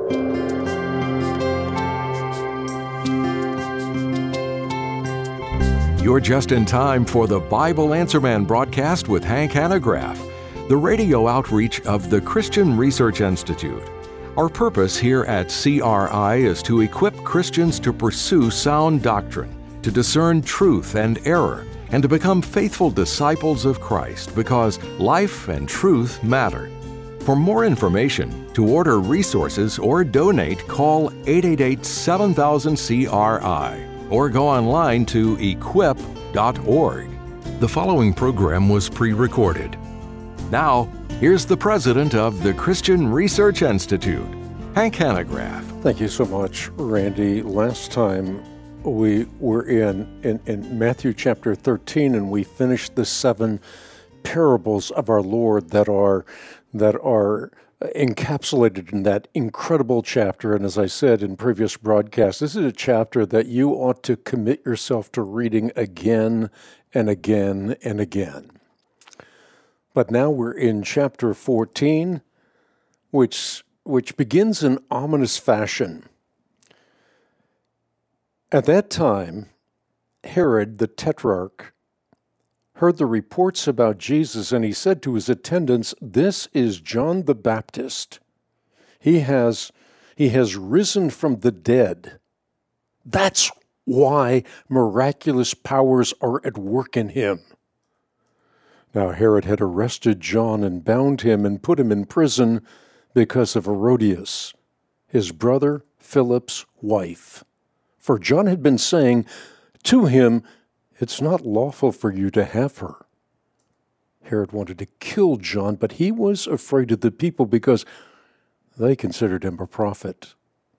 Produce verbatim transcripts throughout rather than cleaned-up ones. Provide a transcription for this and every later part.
You're just in time for the Bible Answer Man broadcast with Hank Hanegraaff, the radio outreach of the Christian Research Institute. Our purpose here at C R I is to equip Christians to pursue sound doctrine, to discern truth and error, and to become faithful disciples of Christ, because life and truth matter. For more information, to order resources or donate, call eight eight eight, seven thousand, C R I or go online to equip dot org. The following program was pre-recorded. Now, here's the president of the Christian Research Institute, Hank Hanegraaff. Thank you so much, Randy. Last time we were in, in, in Matthew chapter thirteen, and we finished the seven parables of our Lord that are that are encapsulated in that incredible chapter. And as I said in previous broadcasts, this is a chapter that you ought to commit yourself to reading again and again and again. But now we're in chapter fourteen, which which begins in ominous fashion. At that time, Herod the Tetrarch heard the reports about Jesus, and he said to his attendants, "This is John the Baptist. He has, he has risen from the dead. That's why miraculous powers are at work in him." Now Herod had arrested John and bound him and put him in prison because of Herodias, his brother Philip's wife. For John had been saying to him, "It's not lawful for you to have her." Herod wanted to kill John, but he was afraid of the people because they considered him a prophet.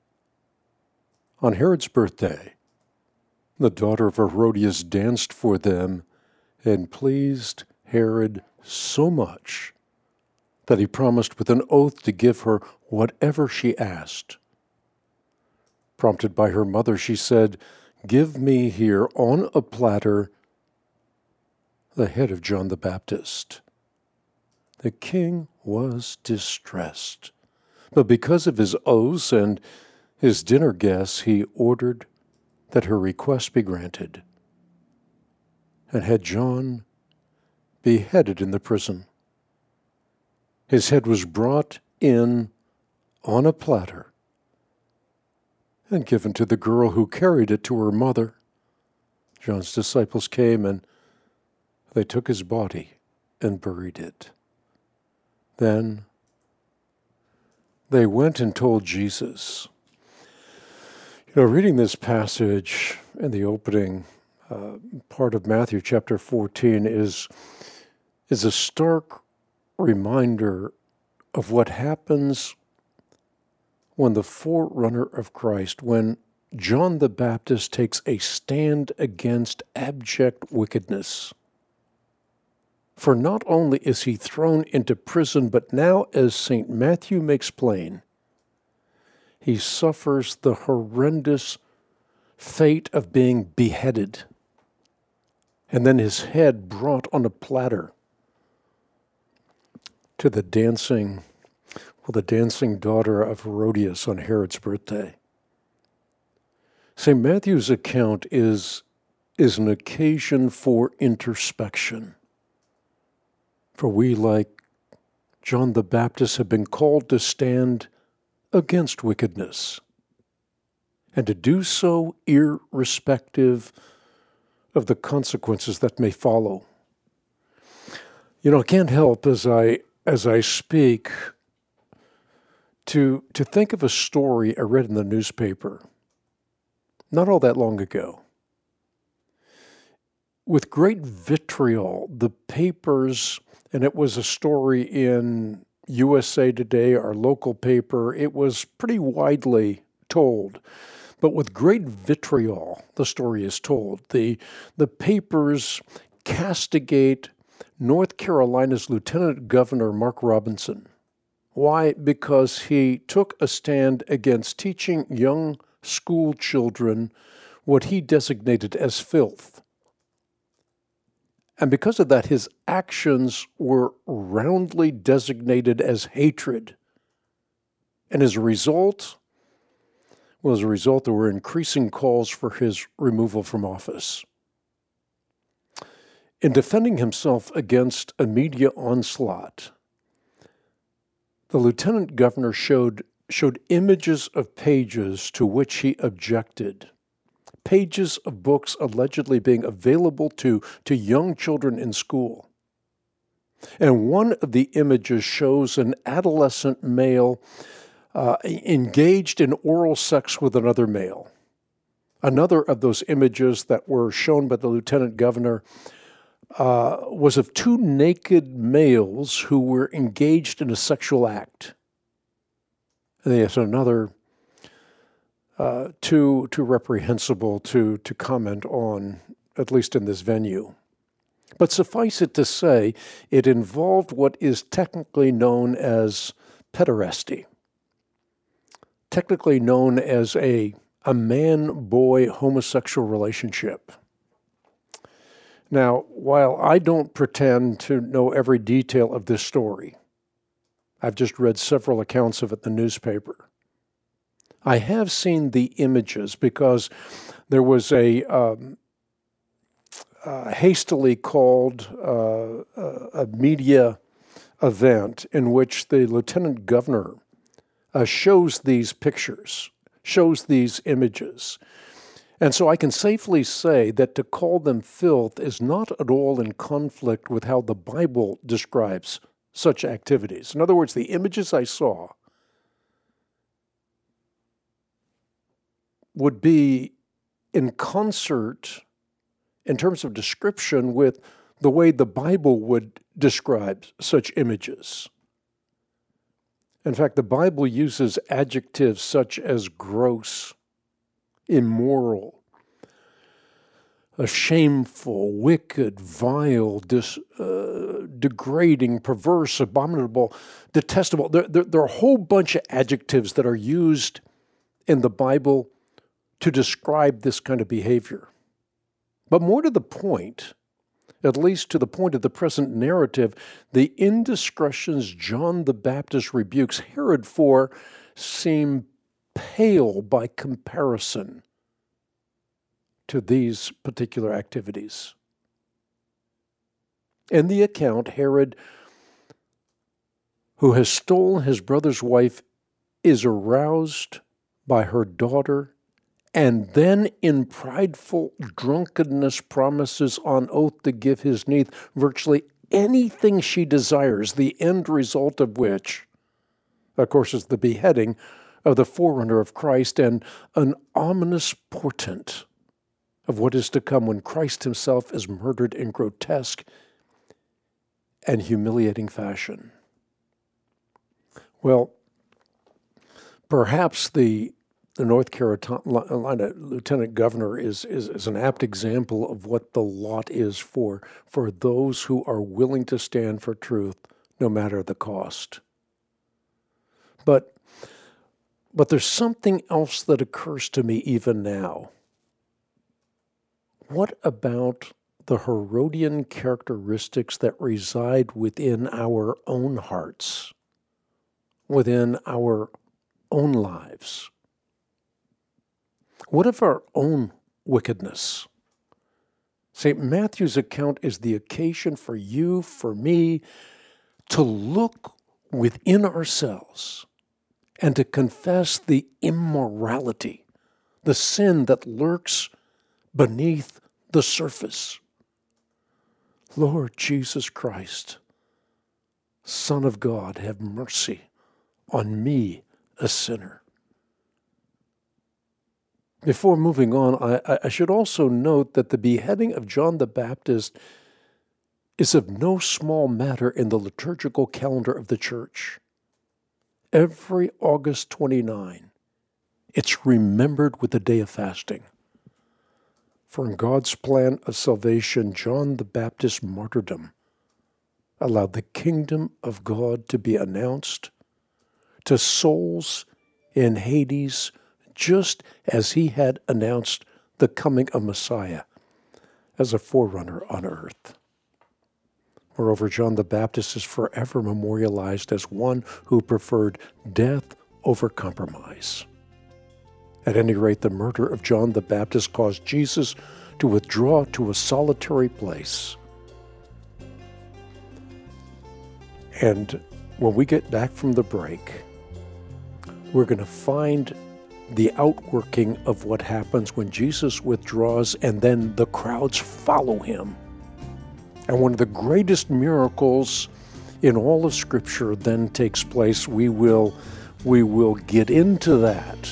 On Herod's birthday, the daughter of Herodias danced for them and pleased Herod so much that he promised with an oath to give her whatever she asked. Prompted by her mother, she said, "Give me here on a platter the head of John the Baptist." The king was distressed, but because of his oaths and his dinner guests, he ordered that her request be granted and had John beheaded in the prison. His head was brought in on a platter and given to the girl who carried it to her mother. John's disciples came and they took his body and buried it. Then they went and told Jesus. You know, reading this passage in the opening uh, part of Matthew chapter fourteen is, is a stark reminder of what happens when the forerunner of Christ, when John the Baptist takes a stand against abject wickedness. For not only is he thrown into prison, but now, as Saint Matthew makes plain, he suffers the horrendous fate of being beheaded, and then his head brought on a platter to the dancing Well, the dancing daughter of Herodias on Herod's birthday. Saint Matthew's account is, is an occasion for introspection. For we, like John the Baptist, have been called to stand against wickedness, and to do so irrespective of the consequences that may follow. You know, I can't help as I as I speak To, to think of a story I read in the newspaper not all that long ago. With great vitriol, the papers, and it was a story in U S A Today, our local paper, it was pretty widely told. But with great vitriol, the story is told. The, the papers castigate North Carolina's Lieutenant Governor Mark Robinson. Why? Because he took a stand against teaching young school children what he designated as filth. And because of that, his actions were roundly designated as hatred. And as a result, well, as a result, there were increasing calls for his removal from office. In defending himself against a media onslaught, the lieutenant governor showed, showed images of pages to which he objected, pages of books allegedly being available to, to young children in school. And one of the images shows an adolescent male uh, engaged in oral sex with another male. Another of those images that were shown by the lieutenant governor uh, was of two naked males who were engaged in a sexual act. And there's another uh, too too reprehensible to to comment on, at least in this venue. But suffice it to say, it involved what is technically known as pederasty, technically known as a, a man-boy homosexual relationship. Now, while I don't pretend to know every detail of this story, I've just read several accounts of it in the newspaper. I have seen the images because there was a um, Uh, hastily called uh, a media event in which the lieutenant governor uh, shows these pictures, shows these images. And so I can safely say that to call them filth is not at all in conflict with how the Bible describes such activities. In other words, the images I saw would be in concert in terms of description with the way the Bible would describe such images. In fact, the Bible uses adjectives such as gross, immoral, shameful, wicked, vile, dis, uh, degrading, perverse, abominable, detestable. There, there, there are a whole bunch of adjectives that are used in the Bible to describe this kind of behavior. But more to the point, at least to the point of the present narrative, the indiscretions John the Baptist rebukes Herod for seem pale by comparison to these particular activities. In the account, Herod, who has stolen his brother's wife, is aroused by her daughter, and then in prideful drunkenness promises on oath to give his niece virtually anything she desires, the end result of which, of course, is the beheading of the forerunner of Christ and an ominous portent of what is to come when Christ himself is murdered in grotesque and humiliating fashion. Well, perhaps the The North Carolina lieutenant governor is, is, is an apt example of what the lot is for, for those who are willing to stand for truth, no matter the cost. But, but there's something else that occurs to me even now. What about the Herodian characteristics that reside within our own hearts, within our own lives? What of our own wickedness? Saint Matthew's account is the occasion for you, for me, to look within ourselves and to confess the immorality, the sin that lurks beneath the surface. Lord Jesus Christ, Son of God, have mercy on me, a sinner. Before moving on, I, I should also note that the beheading of John the Baptist is of no small matter in the liturgical calendar of the Church. Every August twenty-ninth, it's remembered with a day of fasting. For in God's plan of salvation, John the Baptist's martyrdom allowed the kingdom of God to be announced to souls in Hades, just as he had announced the coming of Messiah as a forerunner on earth. Moreover, John the Baptist is forever memorialized as one who preferred death over compromise. At any rate, the murder of John the Baptist caused Jesus to withdraw to a solitary place. And when we get back from the break, we're going to find the outworking of what happens when Jesus withdraws and then the crowds follow him. And one of the greatest miracles in all of Scripture then takes place. We will, we will get into that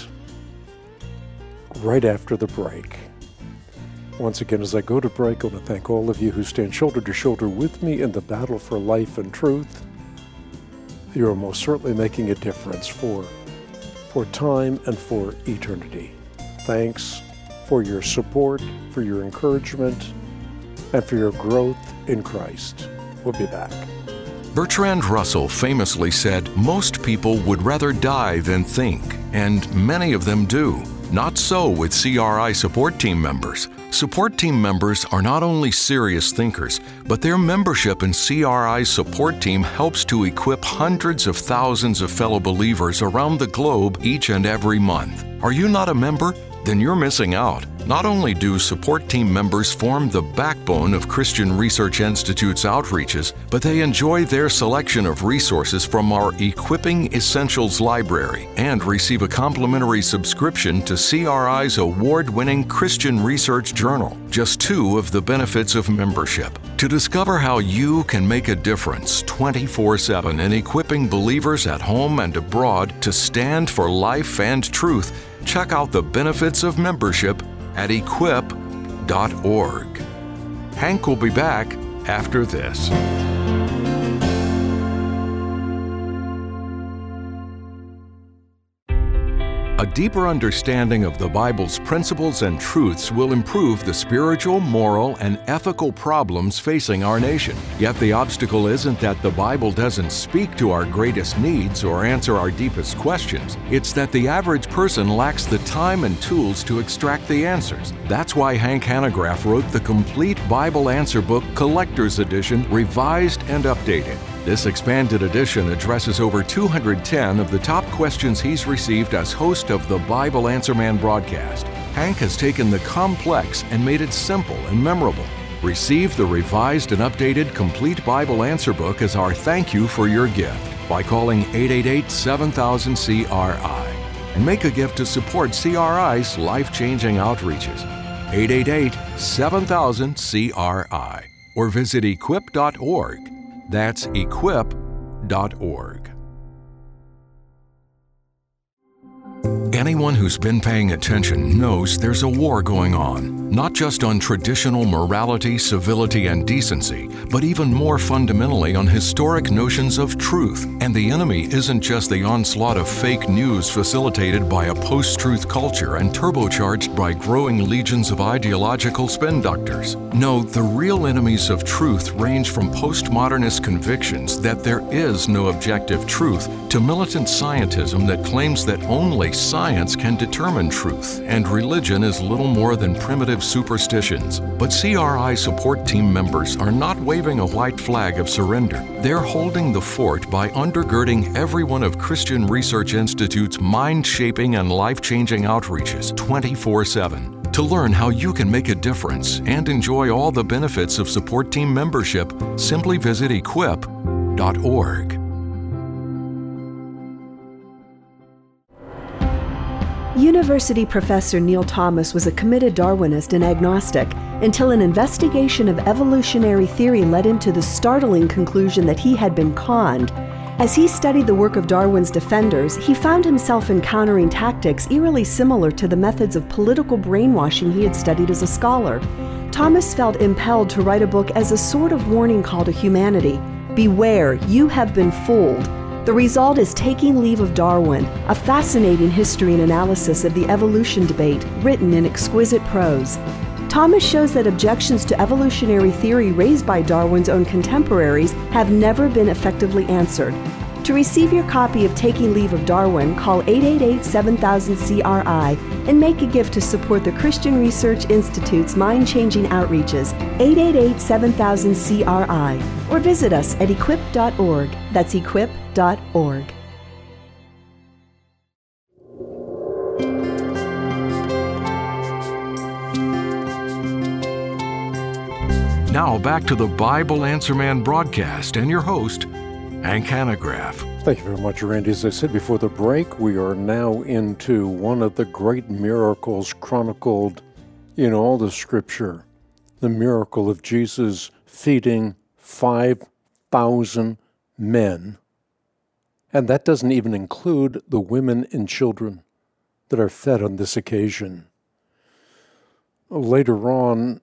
right after the break. Once again, as I go to break, I want to thank all of you who stand shoulder to shoulder with me in the battle for life and truth. You are most certainly making a difference for, for time and for eternity. Thanks for your support, for your encouragement, and for your growth in Christ. We'll be back. Bertrand Russell famously said, "Most people would rather die than think," and many of them do. Not so with C R I support team members. Support team members are not only serious thinkers, but their membership in C R I's support team helps to equip hundreds of thousands of fellow believers around the globe each and every month. Are you not a member? Then you're missing out. Not only do support team members form the backbone of Christian Research Institute's outreaches, but they enjoy their selection of resources from our Equipping Essentials library and receive a complimentary subscription to C R I's award-winning Christian Research Journal, just two of the benefits of membership. To discover how you can make a difference twenty-four seven in equipping believers at home and abroad to stand for life and truth, check out the benefits of membership at equip dot org. Hank will be back after this. A deeper understanding of the Bible's principles and truths will improve the spiritual, moral, and ethical problems facing our nation. Yet the obstacle isn't that the Bible doesn't speak to our greatest needs or answer our deepest questions. It's that the average person lacks the time and tools to extract the answers. That's why Hank Hanegraaff wrote the complete Bible Answer Book Collector's Edition, revised and updated. This expanded edition addresses over two hundred ten of the top questions he's received as host of the Bible Answer Man broadcast. Hank has taken the complex and made it simple and memorable. Receive the revised and updated Complete Bible Answer Book as our thank you for your gift by calling eight eight eight, seven thousand, C R I and make a gift to support C R I's life-changing outreaches. eight eight eight, seven thousand, C R I or visit equip dot org. That's equip dot org. Anyone who's been paying attention knows there's a war going on, not just on traditional morality, civility, and decency, but even more fundamentally on historic notions of truth. And the enemy isn't just the onslaught of fake news facilitated by a post-truth culture and turbocharged by growing legions of ideological spin doctors. No, the real enemies of truth range from postmodernist convictions that there is no objective truth to militant scientism that claims that only science can determine truth, and religion is little more than primitive superstitions. But C R I support team members are not waving a white flag of surrender. They're holding the fort by undergirding every one of Christian Research Institute's mind-shaping and life-changing outreaches twenty-four seven. To learn how you can make a difference and enjoy all the benefits of support team membership, simply visit equip dot org. University professor Neil Thomas was a committed Darwinist and agnostic until an investigation of evolutionary theory led him to the startling conclusion that he had been conned. As he studied the work of Darwin's defenders, he found himself encountering tactics eerily similar to the methods of political brainwashing he had studied as a scholar. Thomas felt impelled to write a book as a sort of warning call to humanity. Beware, you have been fooled. The result is Taking Leave of Darwin, a fascinating history and analysis of the evolution debate written in exquisite prose. Thomas shows that objections to evolutionary theory raised by Darwin's own contemporaries have never been effectively answered. To receive your copy of Taking Leave of Darwin, call eight eight eight, seven thousand, C R I and make a gift to support the Christian Research Institute's mind-changing outreaches, eight eight eight, seven thousand, C R I, or visit us at equip dot org. That's equip dot org. Now back to the Bible Answer Man broadcast and your host, Hank Hanegraaff. Thank you very much, Randy. As I said before the break, we are now into one of the great miracles chronicled in all the Scripture, the miracle of Jesus feeding five thousand men. And that doesn't even include the women and children that are fed on this occasion. Later on,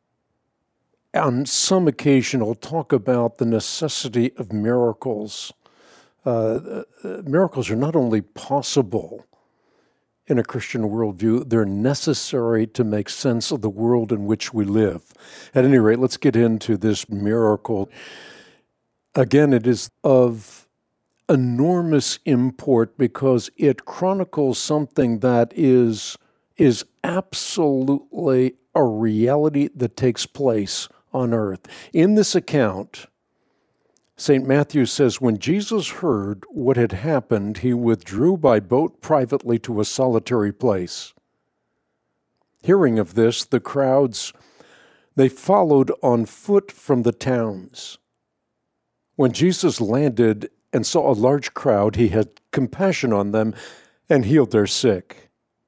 on some occasion, I'll talk about the necessity of miracles. Uh, miracles are not only possible in a Christian worldview, they're necessary to make sense of the world in which we live. At any rate, let's get into this miracle. Again, it is of enormous import because it chronicles something that is, is absolutely a reality that takes place on earth. In this account, Saint Matthew says, when Jesus heard what had happened, he withdrew by boat privately to a solitary place. Hearing of this, the crowds, they followed on foot from the towns. When Jesus landed and saw a large crowd, he had compassion on them and healed their sick.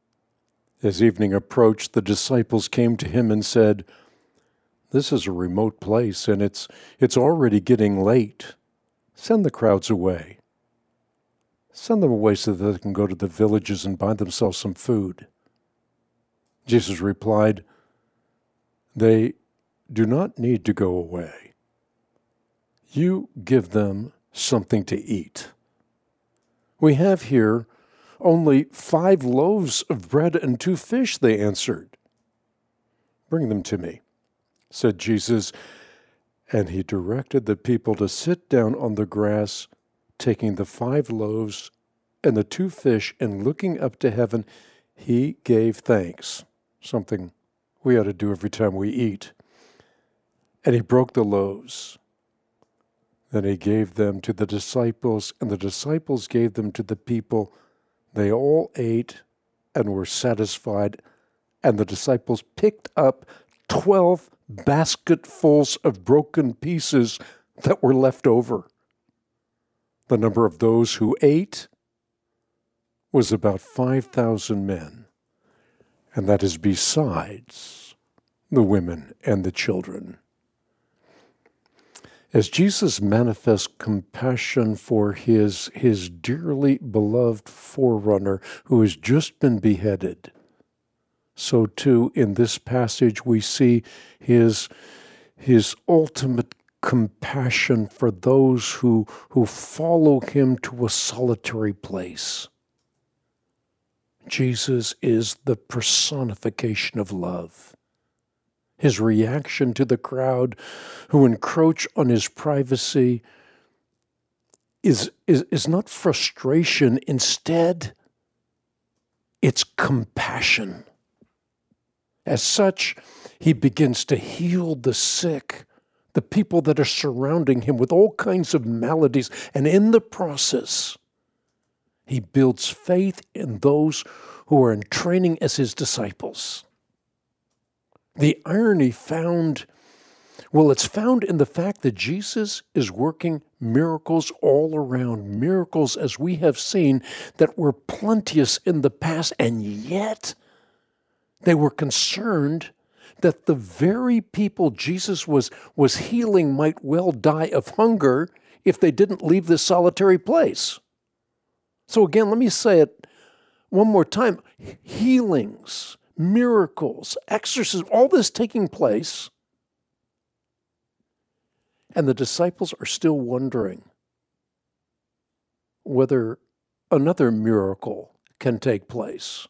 As evening approached, the disciples came to him and said, "This is a remote place, and it's it's already getting late. Send the crowds away. Send them away so that they can go to the villages and buy themselves some food." Jesus replied, "They do not need to go away. You give them something to eat." "We have here only five loaves of bread and two fish," they answered. "Bring them to me," said Jesus, and he directed the people to sit down on the grass, taking the five loaves and the two fish, and looking up to heaven, he gave thanks, something we ought to do every time we eat. And he broke the loaves. Then he gave them to the disciples, and the disciples gave them to the people. They all ate and were satisfied, and the disciples picked up twelve basketfuls of broken pieces that were left over. The number of those who ate was about five thousand men, and that is besides the women and the children. As Jesus manifests compassion for his, his dearly beloved forerunner who has just been beheaded, so too in this passage we see his, his ultimate compassion for those who, who follow him to a solitary place. Jesus is the personification of love. His reaction to the crowd who encroach on his privacy is, is, is not frustration. Instead, it's compassion. As such, he begins to heal the sick, the people that are surrounding him with all kinds of maladies, and in the process, he builds faith in those who are in training as his disciples. The irony found, well, it's found in the fact that Jesus is working miracles all around, miracles as we have seen that were plenteous in the past, and yet they were concerned that the very people Jesus was, was healing might well die of hunger if they didn't leave this solitary place. So again, let me say it one more time. Healings, miracles, exorcism, all this taking place, and the disciples are still wondering whether another miracle can take place.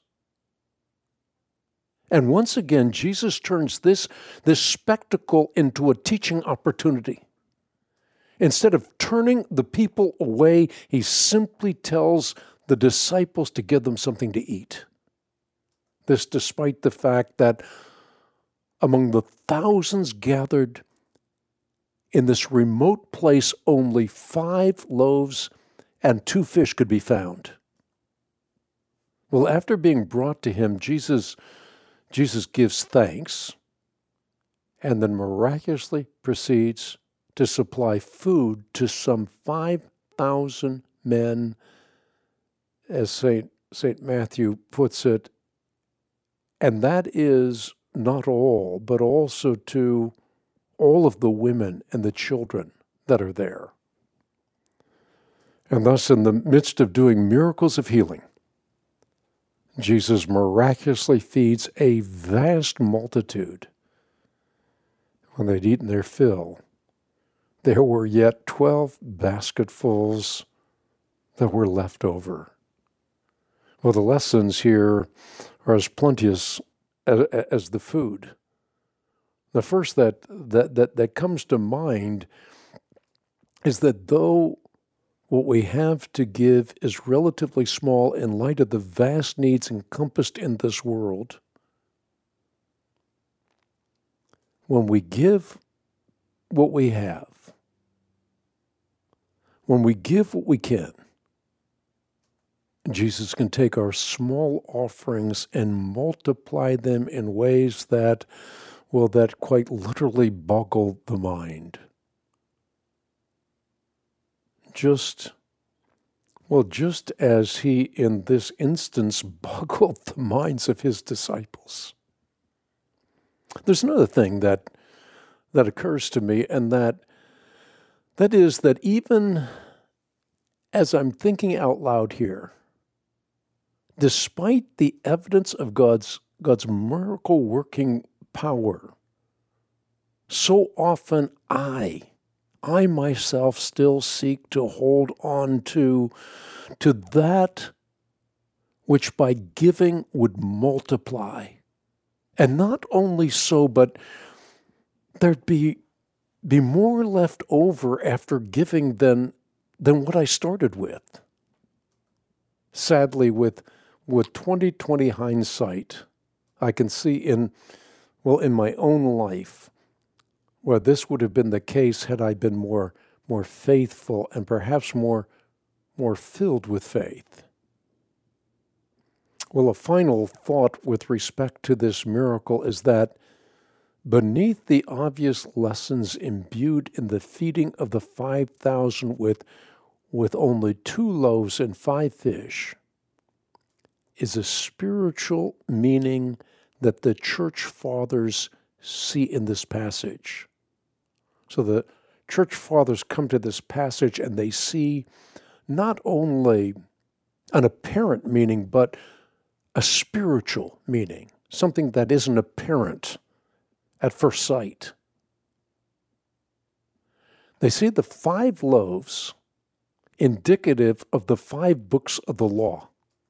And once again, Jesus turns this, this spectacle into a teaching opportunity. Instead of turning the people away, he simply tells the disciples to give them something to eat. This despite the fact that among the thousands gathered in this remote place, only five loaves and two fish could be found. Well, after being brought to him, Jesus, Jesus gives thanks and then miraculously proceeds to supply food to some five thousand men, as Saint Saint Matthew puts it. And that is not all, but also to all of the women and the children that are there. And thus, in the midst of doing miracles of healing, Jesus miraculously feeds a vast multitude. When they'd eaten their fill, there were yet twelve basketfuls that were left over. Well, the lessons here are as plenteous as, as the food. The first that, that, that, that comes to mind is that though what we have to give is relatively small in light of the vast needs encompassed in this world, when we give what we have, when we give what we can, Jesus can take our small offerings and multiply them in ways that, well, that quite literally boggle the mind. Just, well, just as he, in this instance, boggled the minds of his disciples. There's another thing that that occurs to me, and that that is that even as I'm thinking out loud here, despite the evidence of God's God's miracle working power, so often I I myself still seek to hold on to, to that which by giving would multiply. And not only so, but there'd be, be more left over after giving than, than what I started with. Sadly, with, with twenty twenty hindsight, I can see in, well, in my own life, well, this would have been the case had I been more, more faithful and perhaps more, more filled with faith. Well, a final thought with respect to this miracle is that beneath the obvious lessons imbued in the feeding of the five thousand with, with only two loaves and five fish is a spiritual meaning that the church fathers see in this passage. So the church fathers come to this passage and they see not only an apparent meaning, but a spiritual meaning, something that isn't apparent at first sight. They see the five loaves indicative of the five books of the law.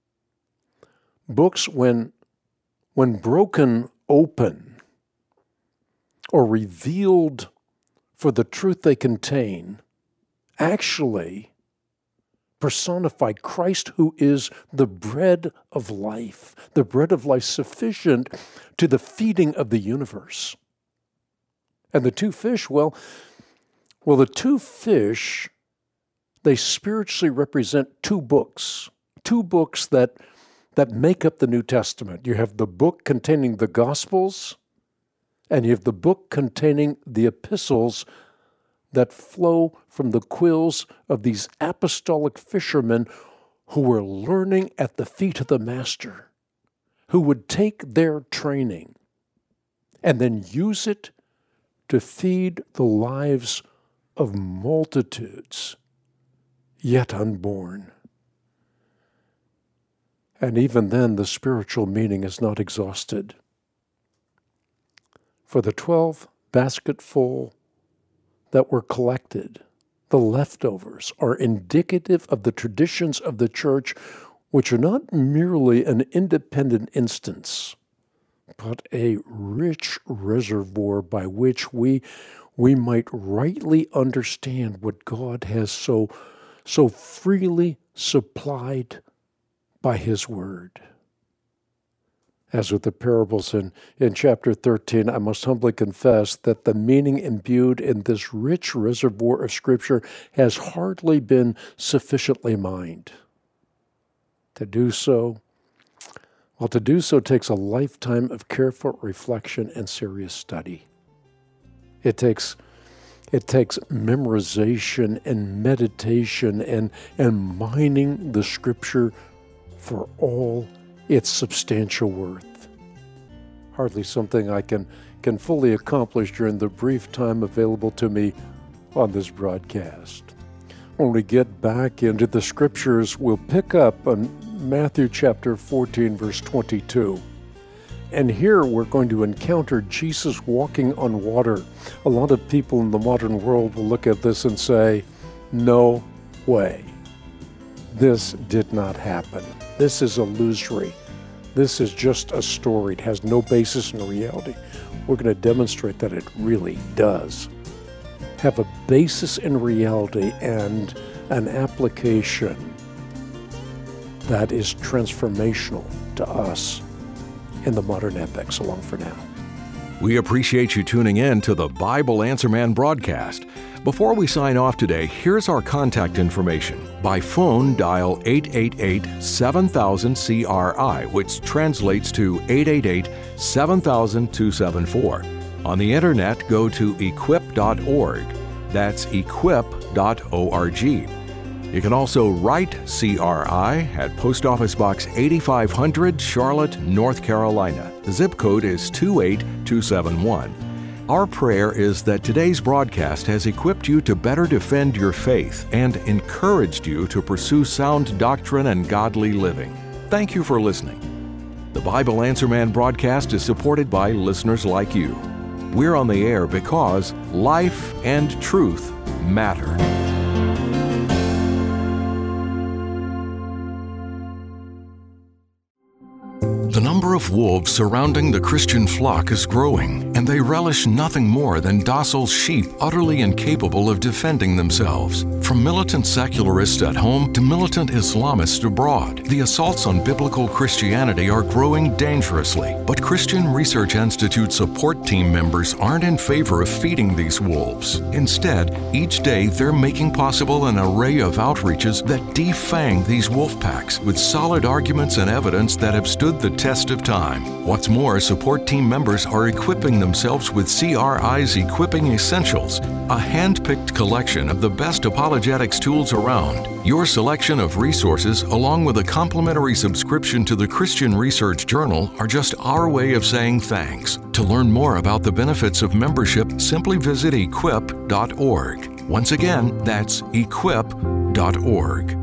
Books when, when broken open or revealed for the truth they contain, actually personify Christ, who is the bread of life, the bread of life sufficient to the feeding of the universe. And the two fish, well, well, the two fish, they spiritually represent two books, two books that, that make up the New Testament. You have the book containing the Gospels, and you have the book containing the epistles that flow from the quills of these apostolic fishermen who were learning at the feet of the Master, who would take their training and then use it to feed the lives of multitudes yet unborn. And even then, the spiritual meaning is not exhausted. For the twelve basketful that were collected, the leftovers, are indicative of the traditions of the church, which are not merely an independent instance, but a rich reservoir by which we, we might rightly understand what God has so, so freely supplied by His Word. As with the parables in, in chapter thirteen, I must humbly confess that the meaning imbued in this rich reservoir of Scripture has hardly been sufficiently mined. To do so While to do so takes a lifetime of careful reflection and serious study. It takes It takes memorization and meditation and, and mining the Scripture for all its substantial worth. Hardly something I can, can fully accomplish during the brief time available to me on this broadcast. When we get back into the Scriptures, we'll pick up on Matthew chapter fourteen, verse twenty-two. And here we're going to encounter Jesus walking on water. A lot of people in the modern world will look at this and say, no way. This did not happen. This is illusory. This is just a story. It has no basis in reality. We're going to demonstrate that it really does have a basis in reality and an application that is transformational to us in the modern epoch. So long for now. We appreciate you tuning in to the Bible Answer Man broadcast. Before we sign off today, here's our contact information. By phone, dial eight eight eight, seven thousand, C R I, which translates to eight eight eight, seven thousand, two seven four. On the internet, go to equip dot org. That's equip dot org. You can also write C R I at Post Office Box eighty-five hundred, Charlotte, North Carolina. The zip code is two eight two seven one. Our prayer is that today's broadcast has equipped you to better defend your faith and encouraged you to pursue sound doctrine and godly living. Thank you for listening. The Bible Answer Man broadcast is supported by listeners like you. We're on the air because life and truth matter. The number of wolves surrounding the Christian flock is growing, and they relish nothing more than docile sheep utterly incapable of defending themselves. From militant secularists at home to militant Islamists abroad, the assaults on biblical Christianity are growing dangerously. But Christian Research Institute support team members aren't in favor of feeding these wolves. Instead, each day they're making possible an array of outreaches that defang these wolf packs with solid arguments and evidence that have stood the test of time. What's more, support team members are equipping themselves with C R I's Equipping Essentials, a hand-picked collection of the best apologetics tools around. Your selection of resources, along with a complimentary subscription to the Christian Research Journal, are just our way of saying thanks. To learn more about the benefits of membership, simply visit equip dot org. Once again, that's equip dot org.